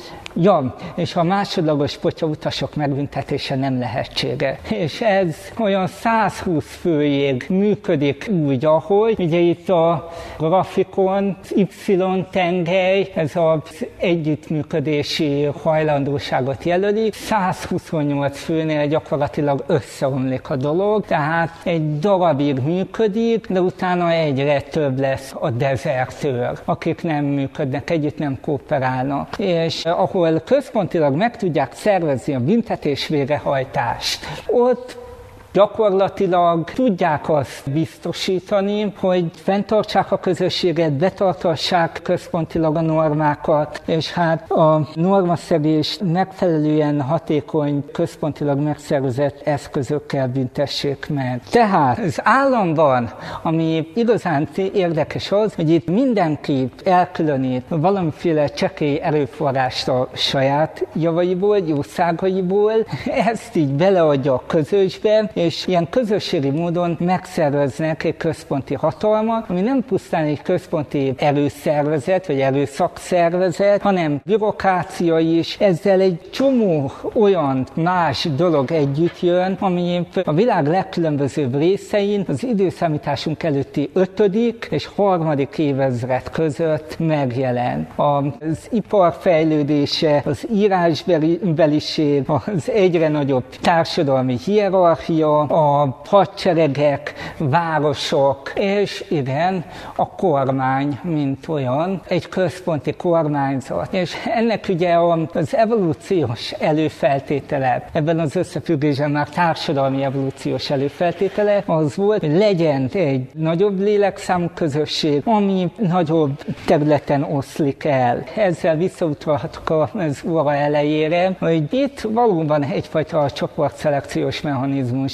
Ja, és a másodlagos potyautasok megbüntetése nem lehetséges. És ez olyan száz húsz főig működik úgy, ahogy ugye itt a grafikon Y-tengely, ez az együttműködési hajlandóságot jelöli. száz huszonnyolc főnél gyakorlatilag összeomlik a dolog, tehát egy darabig működik, de utána egyre több lesz a dezertőr, akik nem működnek együtt, nem kooperálnak. És ahol központilag meg tudják szervezni a büntetés végrehajtást, ott gyakorlatilag tudják azt biztosítani, hogy fenntartsák a közösséget, betartassák központilag a normákat, és hát a normaszegést megfelelően hatékony, központilag megszervezett eszközökkel büntessék meg. Tehát az államban, ami igazán érdekes az, hogy itt mindenki elkülönít valamiféle csekély erőforrást a saját javaiból, jószágaiból, ezt így beleadja a közösbe, és ilyen közösségi módon megszerveznek egy központi hatalmat, ami nem pusztán egy központi erőszervezet, vagy erőszakszervezet, hanem bürokrácia is. Ezzel egy csomó olyan más dolog együtt jön, ami a világ legkülönbözőbb részein az időszámításunk előtti ötödik és harmadik évezred között megjelen. Az ipar fejlődése, az írásbeliség, az egyre nagyobb társadalmi hierarchia, a hadseregek, városok, és igen, a kormány, mint olyan, egy központi kormányzat. És ennek ugye az evolúciós előfeltétele, ebben az összefüggésben már társadalmi evolúciós előfeltétele az volt, hogy legyen egy nagyobb lélekszámú közösség, ami nagyobb területen oszlik el. Ezzel visszautalhatok az óra elejére, hogy itt valóban egyfajta csoportszelekciós mechanizmus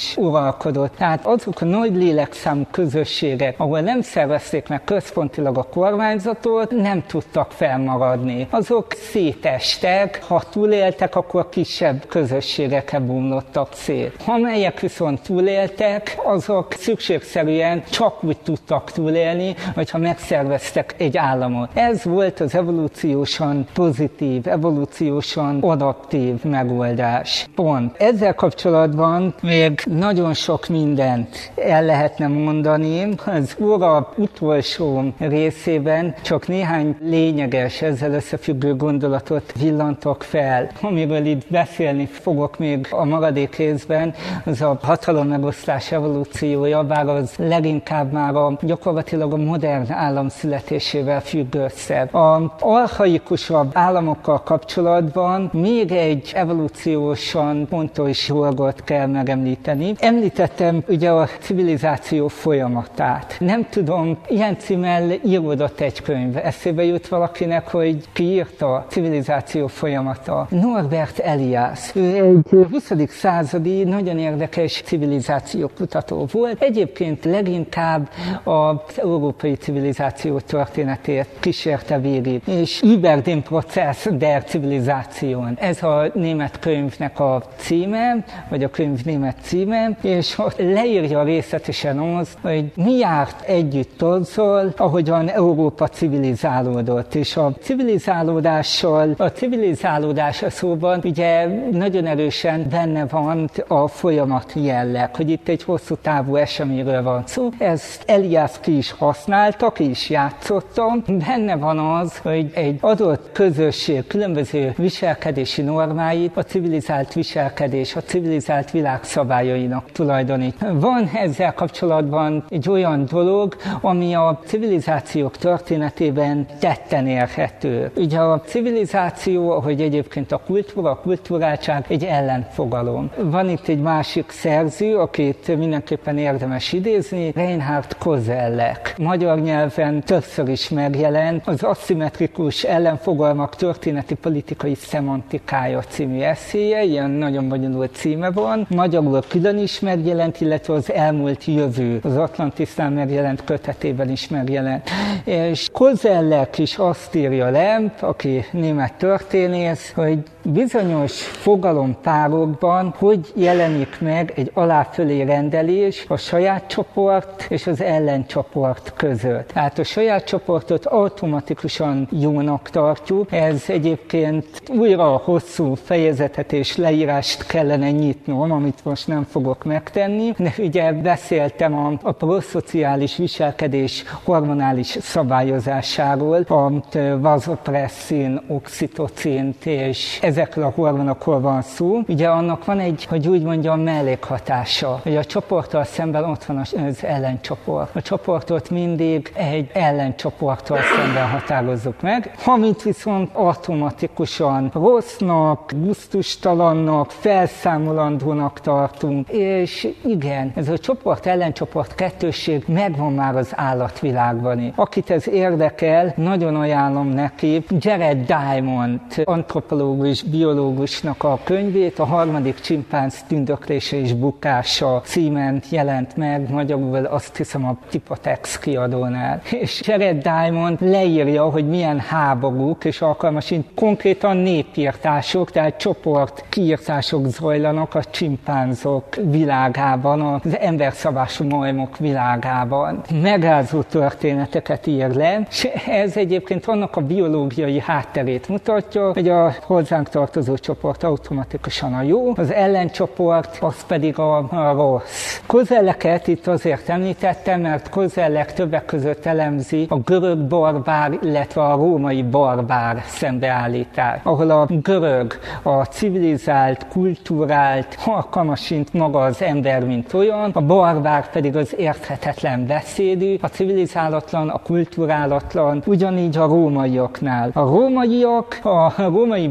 is uralkodott. Tehát azok a nagy lélekszámú közösségek, ahol nem szervezték meg központilag a kormányzatot, nem tudtak felmaradni. Azok szétestek, ha túléltek, akkor kisebb közösségekre bomlottak szét. Amelyek viszont túléltek, azok szükségszerűen csak úgy tudtak túlélni, hogyha megszerveztek egy államot. Ez volt az evolúciósan pozitív, evolúciósan adaptív megoldás. Pont. Ezzel kapcsolatban még nagyon sok mindent el lehetne mondani. Az óra utolsó részében csak néhány lényeges, ezzel összefüggő gondolatot villantok fel. Amiről itt beszélni fogok még a maradék részben, az a hatalommegosztás evolúciója, bár az leginkább már a, gyakorlatilag a modern állam születésével függ össze. Az archaikusabb államokkal kapcsolatban még egy evolúciósan fontos dolgot kell megemlíteni. Említettem ugye a civilizáció folyamatát. Nem tudom, ilyen címmel íródott egy könyv. Eszébe jut valakinek, hogy ki írta a civilizáció folyamata? Norbert Elias. Ő egy huszadik századi nagyon érdekes civilizációkutató volt. Egyébként leginkább az európai civilizáció történetét kísérte végig. És Über den Prozess der Zivilisation. Ez a német könyvnek a címe, vagy a könyv német címe, és ott leírja részletesen azt, hogy mi járt együtt azzal, ahogyan Európa civilizálódott. És a civilizálódással, a civilizálódás szóban ugye nagyon erősen benne van a folyamat jelleg, hogy itt egy hosszú távú eseményről van szó. Ezt Elias ki is használta, ki is játszotta. Benne van az, hogy egy adott közösség különböző viselkedési normáit a civilizált viselkedés, a civilizált világ szabályainak tulajdonít. Van ezzel kapcsolatban egy olyan dolog, ami a civilizációk történetében tetten érhető. Ugye a civilizáció, ahogy egyébként a kultúra, a kulturáltság egy ellenfogalom. Van itt egy másik szerző, akit mindenképpen érdemes idézni, Reinhard Koselleck. Magyar nyelven többször is megjelent az aszimmetrikus ellenfogalmak történeti politikai szemantikája című eszéje, ilyen nagyon bonyolult címe van. Magyarul külön is megjelent, illetve az elmúlt jövő, az Atlantisnál megjelent kötetében is megjelent. És Koselleck is azt írja le, aki német történész, hogy bizonyos fogalompárokban hogy jelenik meg egy alá-fölé rendelés a saját csoport és az ellencsoport között. Tehát a saját csoportot automatikusan jónak tartjuk. Ez egyébként újra a hosszú fejezetet és leírást kellene nyitnom, amit most nem fogok megtenni. De ugye beszéltem a, a proszociális viselkedés hormonális szabályozásáról, a vazopresszin, oxitocint és ezekről a hormonokról van szó. Ugye annak van egy, hogy úgy mondjam, mellékhatása. Ugye a csoporttal szemben ott van az ellencsoport. A csoportot mindig egy ellencsoporttal szemben határozzuk meg, amit viszont automatikusan rossznak, gusztustalannak, felszámolandónak tartunk. És igen, ez a csoport-ellencsoport kettősség megvan már az állatvilágban. Akit ez érdekel, nagyon ajánlom neki Jared Diamond, antropológus, biológusnak a könyvét, a harmadik csimpánz tündöklése és bukása címen jelent meg, magyarul azt hiszem a Tipotex kiadónál. És Jared Diamond leírja, hogy milyen háborúk és alkalmas konkrétan népírtások, tehát csoport kiírtások zajlanak a csimpánzok világában, az emberszabású majmok világában. Megrázó történeteket ír le, és ez egyébként annak a biológiai hátterét mutatja, hogy a hozzánk tartozó csoport automatikusan a jó, az ellencsoport az pedig a, a rossz. Kozelleket itt azért említettem, mert Koselleck többek között elemzi a görög barbár, illetve a római barbár szembeállítás, ahol a görög, a civilizált, kulturált, alkalmasint maga az ember, mint olyan, a barbár pedig az érthetetlen beszédű, a civilizálatlan, a kulturálatlan, ugyanígy a rómaiaknál. A rómaiak a római birodalom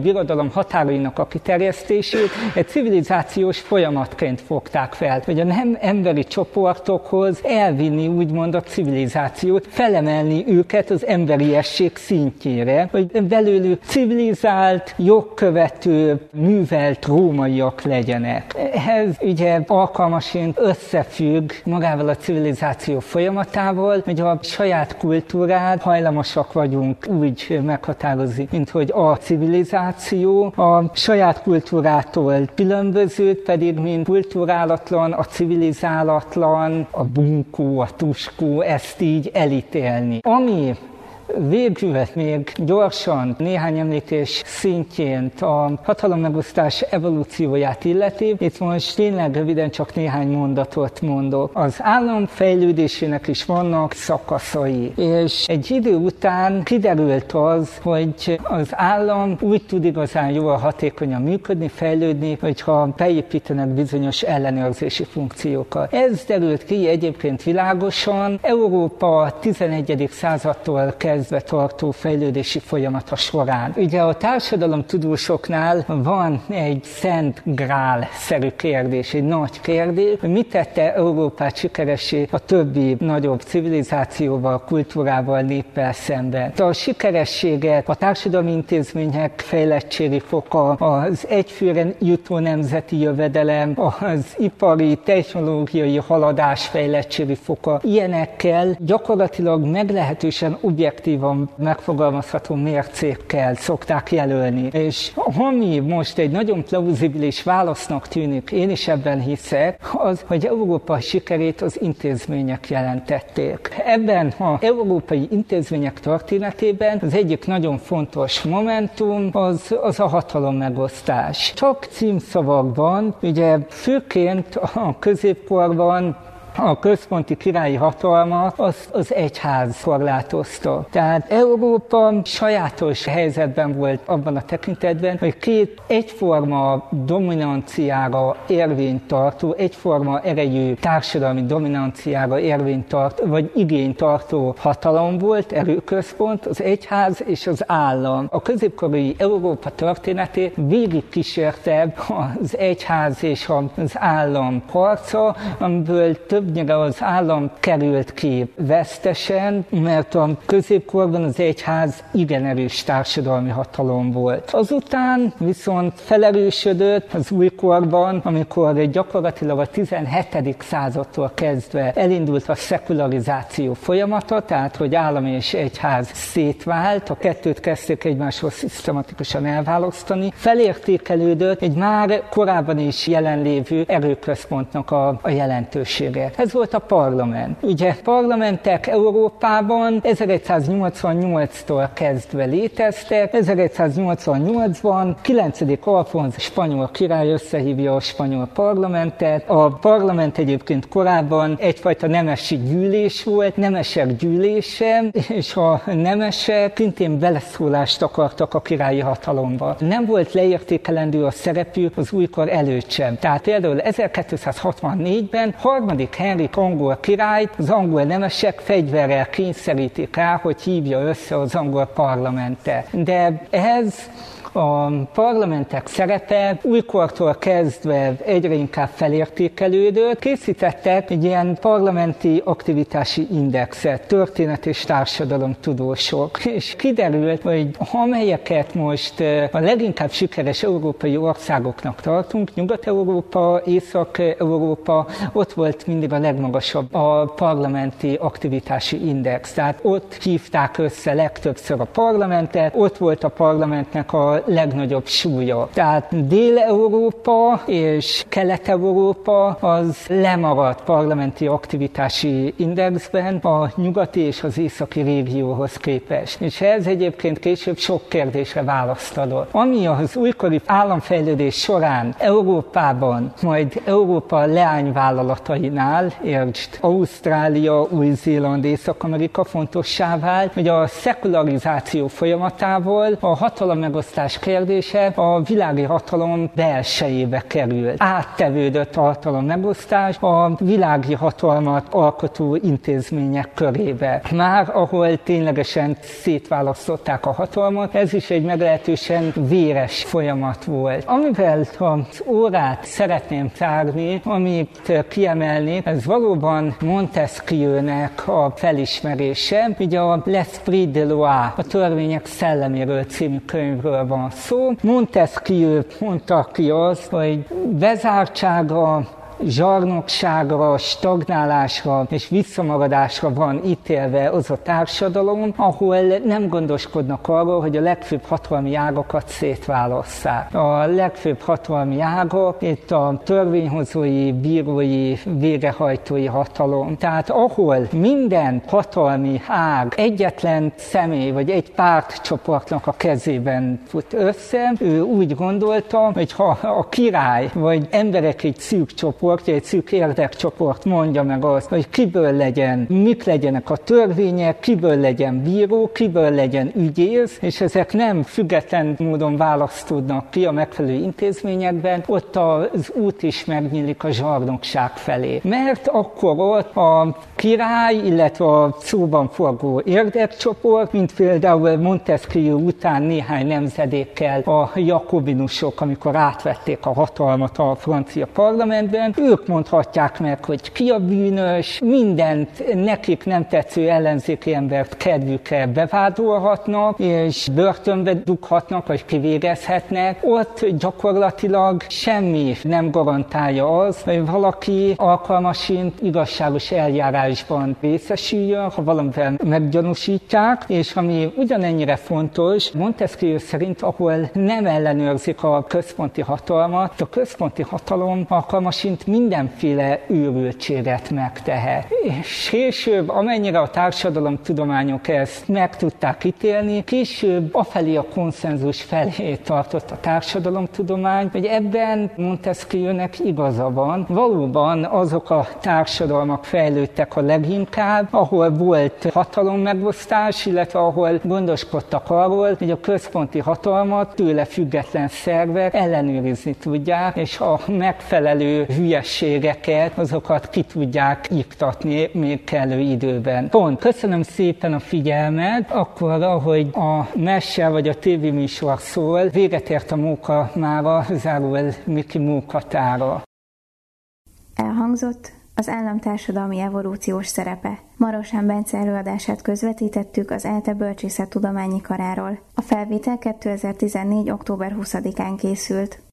hatalom határainak a kiterjesztését egy civilizációs folyamatként fogták fel, hogy a nem emberi csoportokhoz elvinni úgymond a civilizációt, felemelni őket az emberiesség szintjére, hogy belőlük civilizált, jogkövető, művelt rómaiak legyenek. Ehhez ugye alkalmasint összefügg magával a civilizáció folyamatával, hogy a saját kultúrát hajlamosak vagyunk úgy meghatározni, mint hogy a civilizáció, a saját kultúrától különbözőt pedig, mint kulturálatlan, a civilizálatlan, a bunkó, a tuskó, ezt így elítélni. Ami végül még gyorsan néhány említés szintjén a hatalommegosztás evolúcióját illeti. Itt most tényleg röviden csak néhány mondatot mondok. Az állam fejlődésének is vannak szakaszai, és egy idő után kiderült az, hogy az állam úgy tud igazán jól, hatékonyan működni, fejlődni, hogyha beépítenek bizonyos ellenőrzési funkciókat. Ez derült ki egyébként világosan Európa tizenegyedik századtól kezdve tartó fejlődési folyamata során. Ugye a társadalomtudósoknál van egy szent grál-szerű kérdés, egy nagy kérdés, hogy mit tette Európát sikeressé a többi nagyobb civilizációval, kultúrával, néppel szemben. A sikerességet, a társadalmi intézmények fejlettségi foka, az egyfőre jutó nemzeti jövedelem, az ipari, technológiai haladás fejlettségi foka, ilyenekkel gyakorlatilag meglehetősen objektív megfogalmazható mércékkel szokták jelölni. És ami most egy nagyon plauzibilis válasznak tűnik, én is ebben hiszek, az, hogy Európa sikerét az intézmények jelentették. Ebben az európai intézmények történetében az egyik nagyon fontos momentum az, az a hatalommegosztás. Csak címszavakban, ugye főként a középkorban a központi királyi hatalmat az, az egyház korlátozta. Tehát Európa sajátos helyzetben volt abban a tekintetben, hogy két egyforma dominanciára érvényt tartó, egyforma erejű társadalmi dominanciára érvényt tartó, vagy igényt tartó hatalom volt, erőközpont, az egyház és az állam. A középkori Európa történetét végig kísérte az egyház és az állam harca, amiből több Többnyire az állam került ki vesztesen, mert a középkorban az egyház igen erős társadalmi hatalom volt. Azután viszont felerősödött az újkorban, amikor gyakorlatilag a tizenhetedik századtól kezdve elindult a szekularizáció folyamata, tehát hogy állam és egyház szétvált, a kettőt kezdték egymásról szisztematikusan elválasztani, felértékelődött egy már korábban is jelenlévő erőközpontnak a, a jelentősége. Ez volt a parlament. Ugye parlamentek Európában ezeregyszáznyolcvannyolctól kezdve léteztek. ezeregyszáznyolcvannyolcban kilencedik Alfonz spanyol király összehívja a spanyol parlamentet. A parlament egyébként korábban egyfajta nemesi gyűlés volt, nemesek gyűlése, és a nemesek szintén beleszólást akartak a királyi hatalomba. Nem volt leértékelendő a szerepük az újkor előtt sem. Tehát például ezerkétszázhatvannégyben harmadik Henrik angol királyt az angol nemesek fegyverrel kényszerítik rá, hogy hívja össze az angol parlamentet. De ez a parlamentek szerepe újkortól kezdve egyre inkább felértékelődött. Készítettek egy ilyen parlamenti aktivitási indexet, történet és társadalomtudósok, és kiderült, hogy amelyeket most a leginkább sikeres európai országoknak tartunk, Nyugat-Európa, Észak-Európa, ott volt mindig a legmagasabb a parlamenti aktivitási index. Tehát ott hívták össze legtöbbször a parlamentet, ott volt a parlamentnek a legnagyobb súlya. Tehát Dél-Európa és Kelet-Európa az lemaradt parlamenti aktivitási indexben a nyugati és az északi régióhoz képest. És ez egyébként később sok kérdésre választ adott. Ami az újkori államfejlődés során Európában, majd Európa leányvállalatainál, értsd, Ausztrália, Új-Zéland, Észak-Amerika fontossá vált, hogy a szekularizáció folyamatával a hatalommegosztás uralkodás kérdése a világi hatalom belsejébe került. Áttevődött a hatalom megosztás a világi hatalmat alkotó intézmények körébe. Már ahol ténylegesen szétválasztották a hatalmat, ez is egy meglehetősen véres folyamat volt. Amivel az órát szeretném zárni, amit kiemelnék, ez valóban Montesquieu-nek a felismerése. Ugye a L'Esprit de Loi, a törvények szelleméről című könyvről van szó. Montesquieu mondta ki azt, hogy bezártsága, zsarnokságra, stagnálásra és visszamaradásra van ítélve az a társadalom, ahol nem gondoskodnak arról, hogy a legfőbb hatalmi ágakat szétválasszák. A legfőbb hatalmi ágak itt a törvényhozói, bírói, végrehajtói hatalom. Tehát ahol minden hatalmi ág egyetlen személy vagy egy pártcsoportnak a kezében fut össze, ő úgy gondolta, hogy ha a király vagy emberek egy szűk csoport, egy szűk érdekcsoport mondja meg azt, hogy kiből legyen, mik legyenek a törvények, kiből legyen bíró, kiből legyen ügyész, és ezek nem független módon választódnak ki a megfelelő intézményekben, ott az út is megnyílik a zsarnokság felé. Mert akkor ott a király, illetve a szóban forgó érdekcsoport, mint például Montesquieu után néhány nemzedékkel a jakobinusok, amikor átvették a hatalmat a francia parlamentben, ők mondhatják meg, hogy ki a bűnös, mindent nekik nem tetsző ellenzéki embert kedvükre bevádolhatnak, és börtönbe dughatnak, vagy kivégezhetnek. Ott gyakorlatilag semmi nem garantálja az, hogy valaki alkalmasint igazságos eljárásban részesüljön, ha valamivel meggyanúsítják, és ami ugyanennyire fontos, Montesquieu szerint, ahol nem ellenőrzik a központi hatalmat, a központi hatalom alkalmasint mindenféle őrültséget megtehet. És később, amennyire a társadalomtudományok ezt meg tudták ítélni, később afelé a konszenzus felé tartott a társadalomtudomány, hogy ebben Montesquieu-nek igaza van. Valóban azok a társadalmak fejlődtek a leginkább, ahol volt hatalommegosztás, illetve ahol gondoskodtak arról, hogy a központi hatalmat tőle független szervek ellenőrizni tudják, és a megfelelő hülyességeket, azokat ki tudják iktatni még kellő időben. Pont. Köszönöm szépen a figyelmet, akkor ahogy a mese vagy a tévéműsor szól, véget ért a Móka mára, zárul Miki Mókatára. Elhangzott az állam társadalmi evolúciós szerepe. Marosán Bence előadását közvetítettük az ELTE Bölcsészettudományi Karáról. A felvétel kétezer-tizennégy. október huszadikán készült.